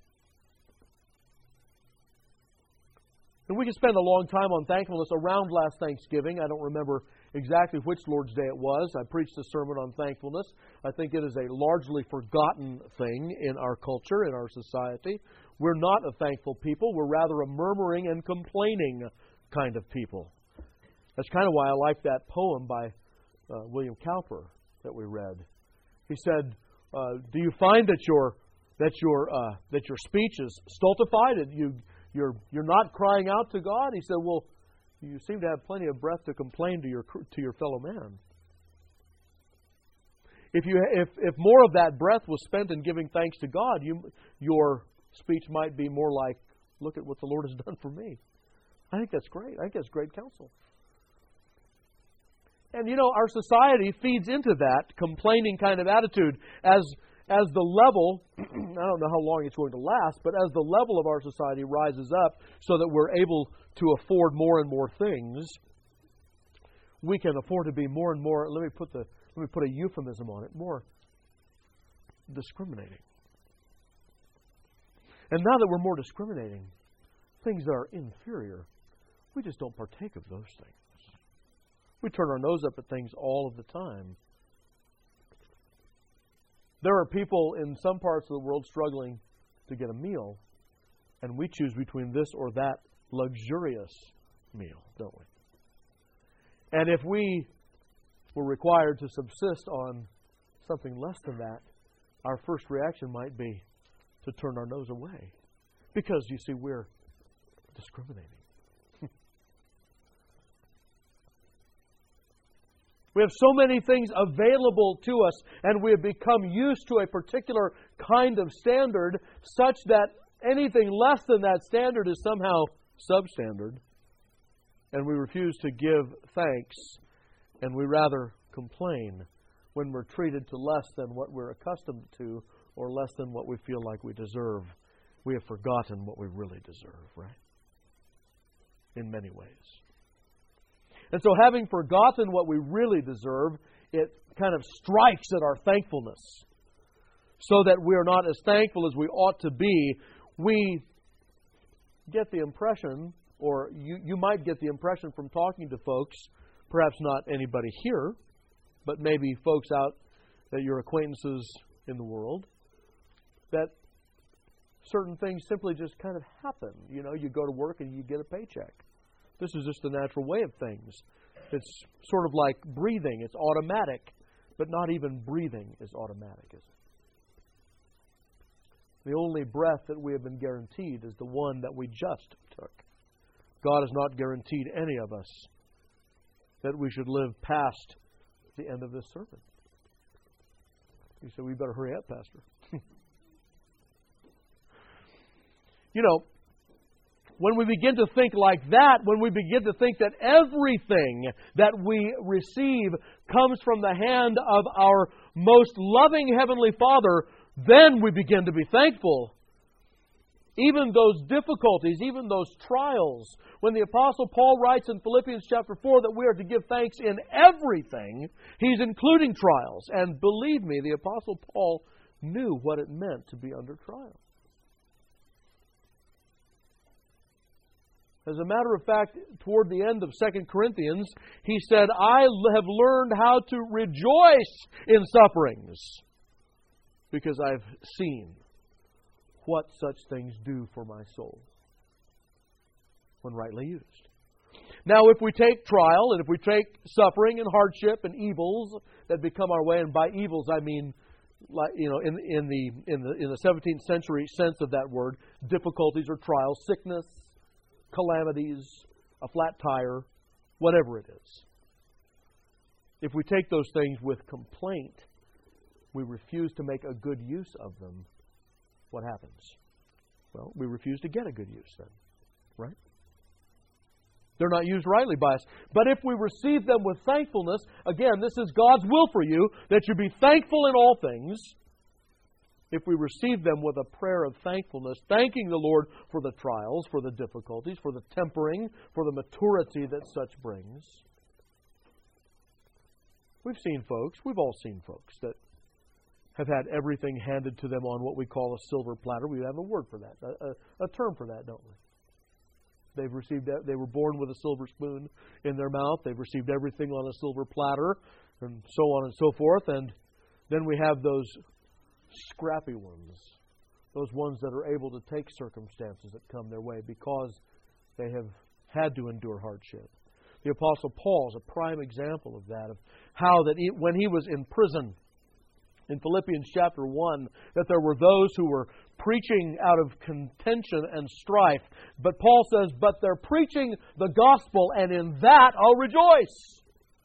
And we can spend a long time on thankfulness around last Thanksgiving. I don't remember exactly which Lord's Day it was. I preached a sermon on thankfulness. I think it is a largely forgotten thing in our culture, in our society. We're not a thankful people. We're rather a murmuring and complaining kind of people. That's kind of why I like that poem by William Cowper that we read. He said, "Do you find that your speech is stultified? You're not crying out to God?" He said, "Well, you seem to have plenty of breath to complain to your fellow man. If more of that breath was spent in giving thanks to God, your speech might be more like, look at what the Lord has done for me." I think that's great. I think that's great counsel. And our society feeds into that complaining kind of attitude as the level, I don't know how long it's going to last, but as the level of our society rises up so that we're able to afford more and more things, we can afford to be more and more, let me put a euphemism on it, more discriminating. And now that we're more discriminating, things that are inferior, we just don't partake of those things. We turn our nose up at things all of the time. There are people in some parts of the world struggling to get a meal, and we choose between this or that luxurious meal, don't we? And if we were required to subsist on something less than that, our first reaction might be to turn our nose away. Because, you see, we're discriminating. We have so many things available to us, and we have become used to a particular kind of standard such that anything less than that standard is somehow substandard. And we refuse to give thanks, and we rather complain when we're treated to less than what we're accustomed to or less than what we feel like we deserve. We have forgotten what we really deserve, right? In many ways. And so having forgotten what we really deserve, it kind of strikes at our thankfulness. So that we are not as thankful as we ought to be. We get the impression, or you might get the impression from talking to folks, perhaps not anybody here, but maybe folks out that your acquaintances in the world, that certain things simply just kind of happen. You know, you go to work and you get a paycheck. This is just the natural way of things. It's sort of like breathing. It's automatic. But not even breathing is automatic, is it? The only breath that we have been guaranteed is the one that we just took. God has not guaranteed any of us that we should live past the end of this sermon. You say, we better hurry up, Pastor. You know, when we begin to think like that, when we begin to think that everything that we receive comes from the hand of our most loving Heavenly Father, then we begin to be thankful. Even those difficulties, even those trials, when the Apostle Paul writes in Philippians chapter 4 that we are to give thanks in everything, he's including trials. And believe me, the Apostle Paul knew what it meant to be under trial. As a matter of fact, toward the end of 2 Corinthians, he said, I have learned how to rejoice in sufferings because I've seen what such things do for my soul when rightly used. Now, if we take trial and if we take suffering and hardship and evils that become our way, and by evils I mean, like, you know, in the 17th century sense of that word, difficulties or trials, sickness, calamities, a flat tire, whatever it is. If we take those things with complaint, we refuse to make a good use of them, what happens? Well, we refuse to get a good use then, right? They're not used rightly by us. But if we receive them with thankfulness, again, this is God's will for you, that you be thankful in all things. If we receive them with a prayer of thankfulness, thanking the Lord for the trials, for the difficulties, for the tempering, for the maturity that such brings. We've all seen folks that have had everything handed to them on what we call a silver platter. We have a word for that, a term for that, don't we? They were born with a silver spoon in their mouth. They've received everything on a silver platter, and so on and so forth. And then we have those scrappy ones, those ones that are able to take circumstances that come their way because they have had to endure hardship. The Apostle Paul is a prime example of that, of how that when he was in prison, in Philippians chapter 1, that there were those who were preaching out of contention and strife. But Paul says, but they're preaching the gospel, and in that I'll rejoice.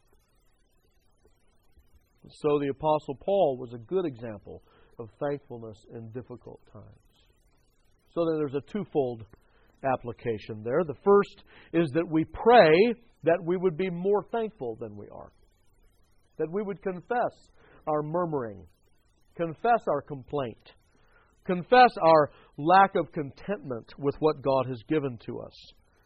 So the Apostle Paul was a good example of thankfulness in difficult times. So then there's a twofold application there. The first is that we pray that we would be more thankful than we are. That we would confess our murmuring, confess our complaint, confess our lack of contentment with what God has given to us.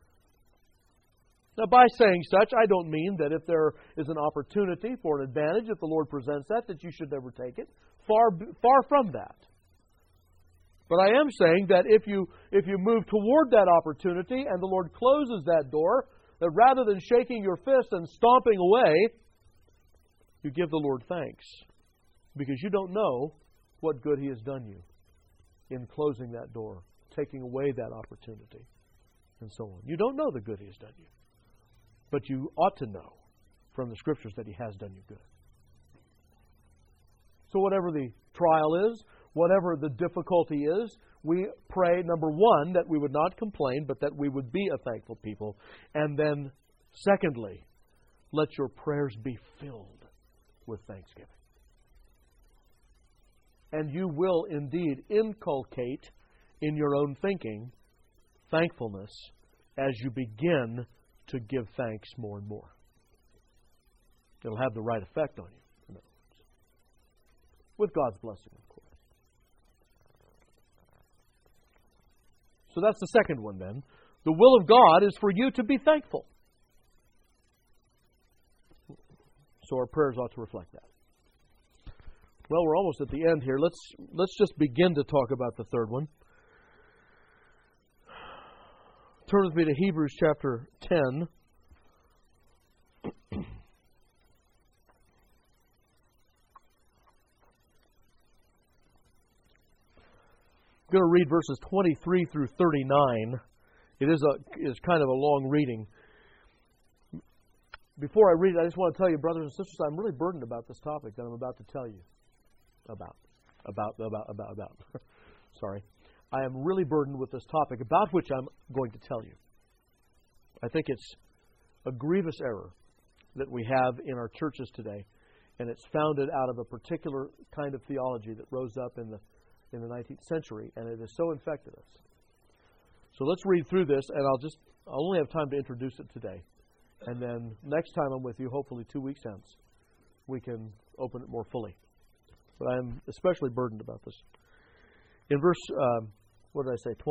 Now, by saying such, I don't mean that if there is an opportunity for an advantage, if the Lord presents that you should never take it. Far from that. But I am saying that if you move toward that opportunity and the Lord closes that door, that rather than shaking your fist and stomping away, you give the Lord thanks. Because you don't know what good He has done you in closing that door, taking away that opportunity, and so on. You don't know the good He has done you. But you ought to know from the Scriptures that He has done you good. So whatever the trial is, whatever the difficulty is, we pray, number one, that we would not complain, but that we would be a thankful people. And then, secondly, let your prayers be filled with thanksgiving. And you will indeed inculcate in your own thinking thankfulness as you begin to give thanks more and more. It'll have the right effect on you. With God's blessing, of course. So that's the second one then. The will of God is for you to be thankful. So our prayers ought to reflect that. Well, we're almost at the end here. Let's just begin to talk about the third one. Turn with me to Hebrews chapter 10. I'm going to read verses 23 through 39. It is kind of a long reading. Before I read it, I just want to tell you, brothers and sisters, I'm really burdened about this topic that I'm about to tell you about. Sorry. I am really burdened with this topic about which I'm going to tell you. I think it's a grievous error that we have in our churches today, and it's founded out of a particular kind of theology that rose up in the 19th century, and it has so infected us. So let's read through this, and I'll only have time to introduce it today. And then next time I'm with you, hopefully 2 weeks hence, we can open it more fully. But I am especially burdened about this. In verse, what did I say,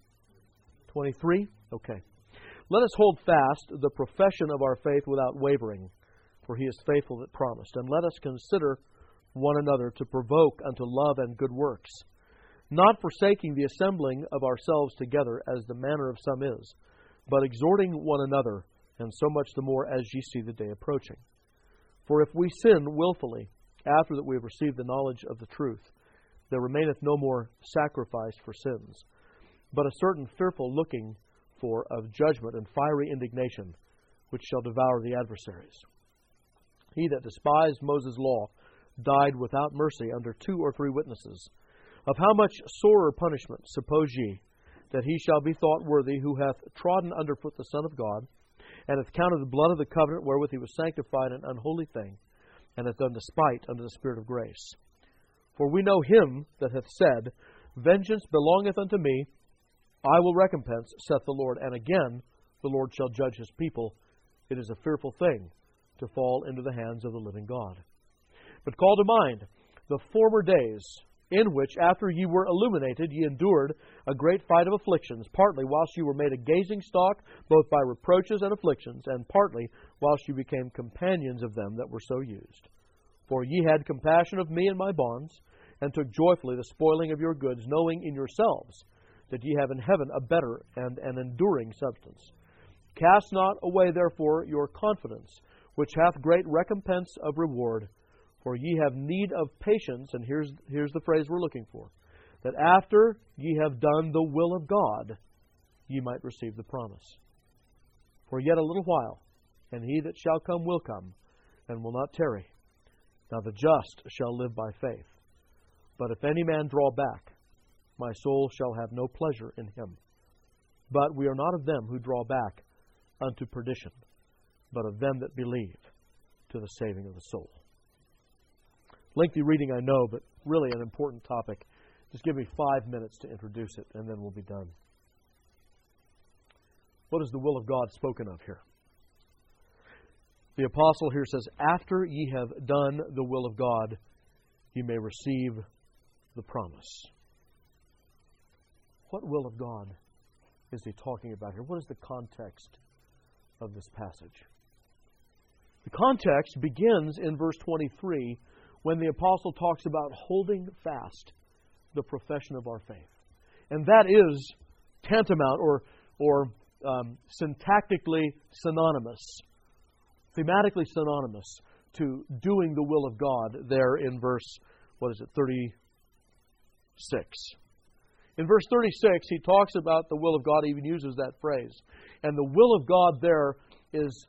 23? Okay. Let us hold fast the profession of our faith without wavering, for He is faithful that promised. And let us consider one another to provoke unto love and good works, not forsaking the assembling of ourselves together, as the manner of some is, but exhorting one another, and so much the more as ye see the day approaching. For if we sin wilfully, after that we have received the knowledge of the truth, there remaineth no more sacrifice for sins, but a certain fearful looking for of judgment and fiery indignation, which shall devour the adversaries. He that despised Moses' law died without mercy under 2 or 3 witnesses. Of how much sorer punishment, suppose ye, that he shall be thought worthy who hath trodden under foot the Son of God, and hath counted the blood of the covenant wherewith he was sanctified an unholy thing, and hath done despite unto the Spirit of grace. For we know him that hath said, Vengeance belongeth unto me, I will recompense, saith the Lord. And again, the Lord shall judge his people. It is a fearful thing to fall into the hands of the living God. But call to mind the former days, in which, after ye were illuminated, ye endured a great fight of afflictions, partly whilst you were made a gazing stock, both by reproaches and afflictions, and partly whilst you became companions of them that were so used. For ye had compassion of me and my bonds, and took joyfully the spoiling of your goods, knowing in yourselves that ye have in heaven a better and an enduring substance. Cast not away therefore your confidence, which hath great recompense of reward. For ye have need of patience, and here's the phrase we're looking for, that after ye have done the will of God, ye might receive the promise. For yet a little while, and he that shall come will come, and will not tarry. Now the just shall live by faith. But if any man draw back, my soul shall have no pleasure in him. But we are not of them who draw back unto perdition, but of them that believe to the saving of the soul. Lengthy reading, I know, but really an important topic. Just give me 5 minutes to introduce it, and then we'll be done. What is the will of God spoken of here? The apostle here says, after ye have done the will of God, ye may receive the promise. What will of God is he talking about here? What is the context of this passage? The context begins in verse 23, when the apostle talks about holding fast the profession of our faith. And that is tantamount or syntactically synonymous, thematically synonymous to doing the will of God there in verse, 36. In verse 36, he talks about the will of God. He even uses that phrase. And the will of God there is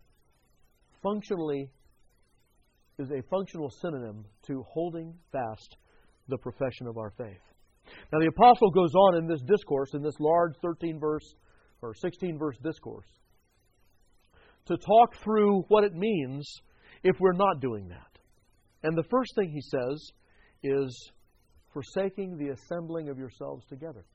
a functional synonym to holding fast the profession of our faith. Now the apostle goes on in this discourse, in this large 13-verse or 16-verse discourse, to talk through what it means if we're not doing that. And the first thing he says is forsaking the assembling of yourselves together.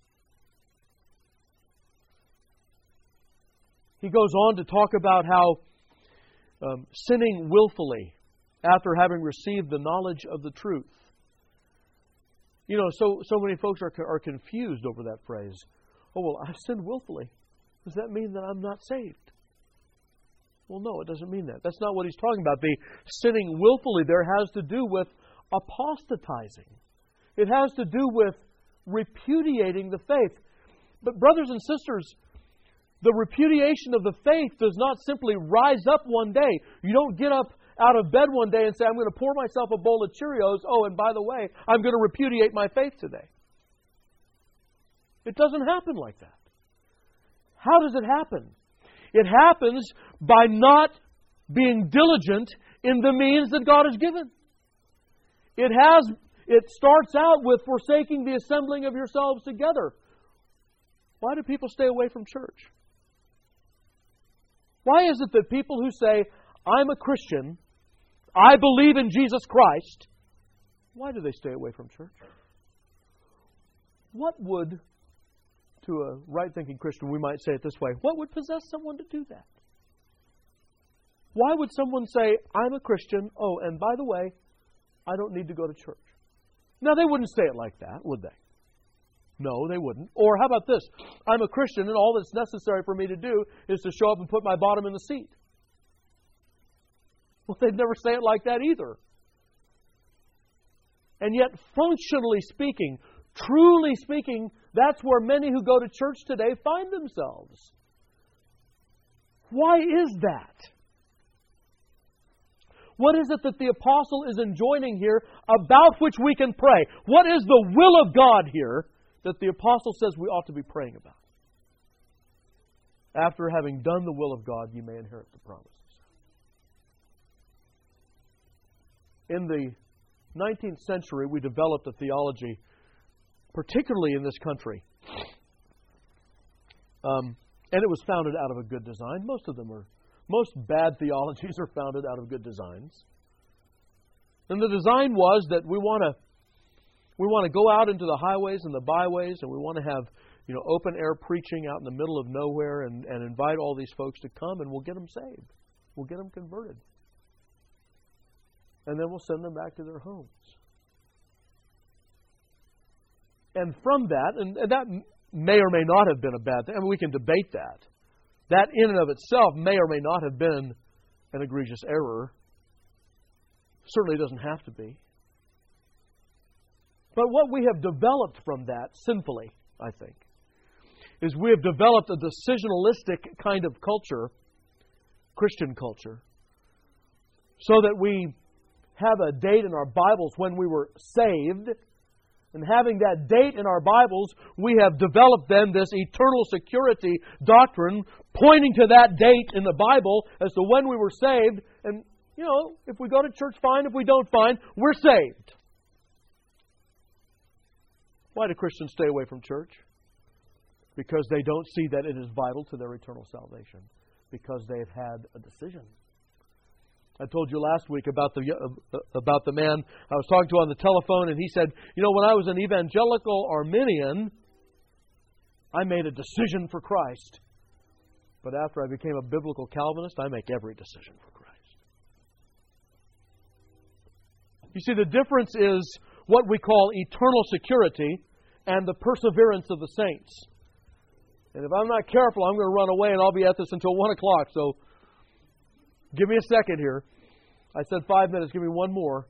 He goes on to talk about how sinning willfully after having received the knowledge of the truth. You know, so many folks are confused over that phrase. Oh, well, I've sinned willfully. Does that mean that I'm not saved? Well, no, it doesn't mean that. That's not what he's talking about. The sinning willfully there has to do with apostatizing. It has to do with repudiating the faith. But brothers and sisters, the repudiation of the faith does not simply rise up one day. You don't get up out of bed one day and say, I'm going to pour myself a bowl of Cheerios. Oh, and by the way, I'm going to repudiate my faith today. It doesn't happen like that. How does it happen? It happens by not being diligent in the means that God has given. It starts out with forsaking the assembling of yourselves together. Why do people stay away from church? Why is it that people who say, I'm a Christian, I believe in Jesus Christ, why do they stay away from church? What would, to a right-thinking Christian, we might say it this way, what would possess someone to do that? Why would someone say, I'm a Christian, oh, and by the way, I don't need to go to church? Now, they wouldn't say it like that, would they? No, they wouldn't. Or how about this? I'm a Christian, and all that's necessary for me to do is to show up and put my bottom in the seat. Well, they'd never say it like that either. And yet, functionally speaking, truly speaking, that's where many who go to church today find themselves. Why is that? What is it that the apostle is enjoining here about which we can pray? What is the will of God here that the apostle says we ought to be praying about? After having done the will of God, you may inherit the promises. In the 19th century, we developed a theology, particularly in this country. And it was founded out of a good design. Most bad theologies are founded out of good designs. And the design was that we want to go out into the highways and the byways, and we want to have open air preaching out in the middle of nowhere and invite all these folks to come, and we'll get them saved. We'll get them converted. And then we'll send them back to their homes. And from that, and that may or may not have been a bad thing. I mean, we can debate that. That in and of itself may or may not have been an egregious error. Certainly doesn't have to be. But what we have developed from that, sinfully, I think, is we have developed a decisionalistic kind of culture, Christian culture, so that we have a date in our Bibles when we were saved. And having that date in our Bibles, we have developed then this eternal security doctrine pointing to that date in the Bible as to when we were saved. And, if we go to church, fine. If we don't, fine. We're saved. Why do Christians stay away from church? Because they don't see that it is vital to their eternal salvation. Because they've had a decision. I told you last week about the man I was talking to on the telephone, and he said, when I was an evangelical Arminian, I made a decision for Christ. But after I became a biblical Calvinist, I make every decision for Christ. You see, the difference is what we call eternal security and the perseverance of the saints. And if I'm not careful, I'm going to run away, and I'll be at this until 1 o'clock, so give me a second here. I said 5 minutes. Give me one more.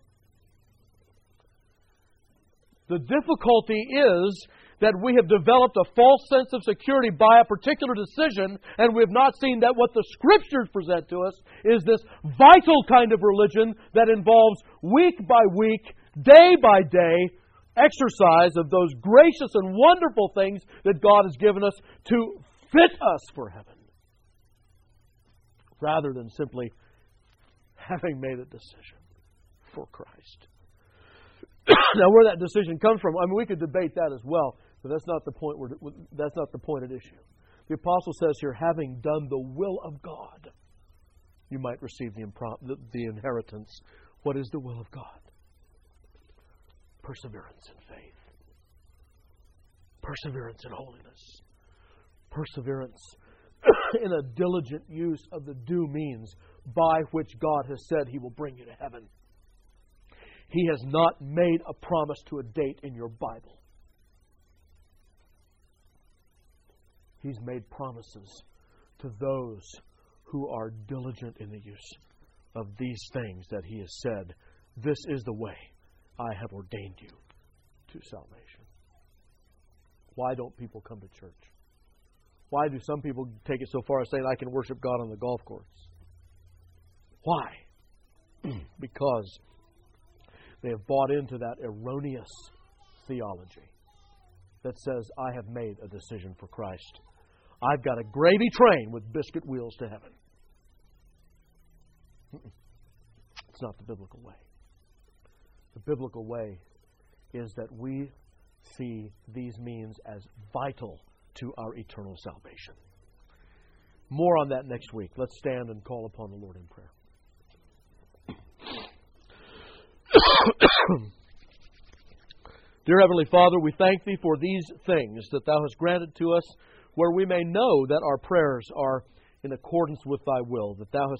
The difficulty is that we have developed a false sense of security by a particular decision, and we have not seen that what the Scriptures present to us is this vital kind of religion that involves week by week, day by day, exercise of those gracious and wonderful things that God has given us to fit us for heaven, rather than simply having made a decision for Christ. Now, where that decision comes from, we could debate that as well, but that's not the point. That's not the point at issue. The apostle says here, having done the will of God, you might receive the inheritance. What is the will of God? Perseverance in faith, perseverance in holiness, perseverance in a diligent use of the due means by which God has said He will bring you to heaven. He has not made a promise to a date in your Bible. He's made promises to those who are diligent in the use of these things that He has said, this is the way I have ordained you to salvation. Why don't people come to church? Why do some people take it so far as saying, I can worship God on the golf course? Why? Because they have bought into that erroneous theology that says, I have made a decision for Christ. I've got a gravy train with biscuit wheels to heaven. It's not the biblical way. The biblical way is that we see these means as vital to our eternal salvation. More on that next week. Let's stand and call upon the Lord in prayer. Dear Heavenly Father, we thank Thee for these things that Thou hast granted to us, where we may know that our prayers are in accordance with Thy will, that Thou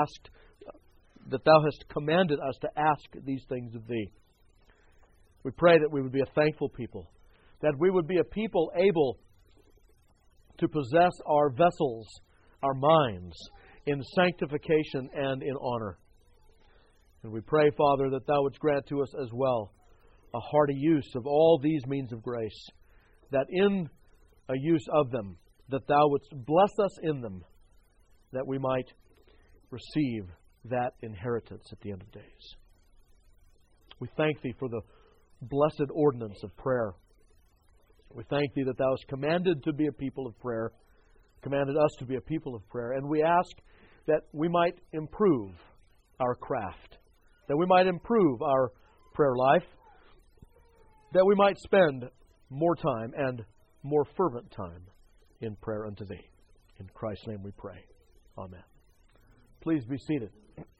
hast commanded us to ask these things of Thee. We pray that we would be a thankful people, that we would be a people able to possess our vessels, our minds, in sanctification and in honor. And we pray, Father, that Thou wouldst grant to us as well a hearty use of all these means of grace, that in a use of them, that Thou wouldst bless us in them, that we might receive that inheritance at the end of days. We thank Thee for the blessed ordinance of prayer. We thank Thee that Thou hast commanded to be a people of prayer, commanded us to be a people of prayer, and we ask that we might improve our craft, that we might improve our prayer life, that we might spend more time and more fervent time in prayer unto Thee. In Christ's name we pray. Amen. Please be seated.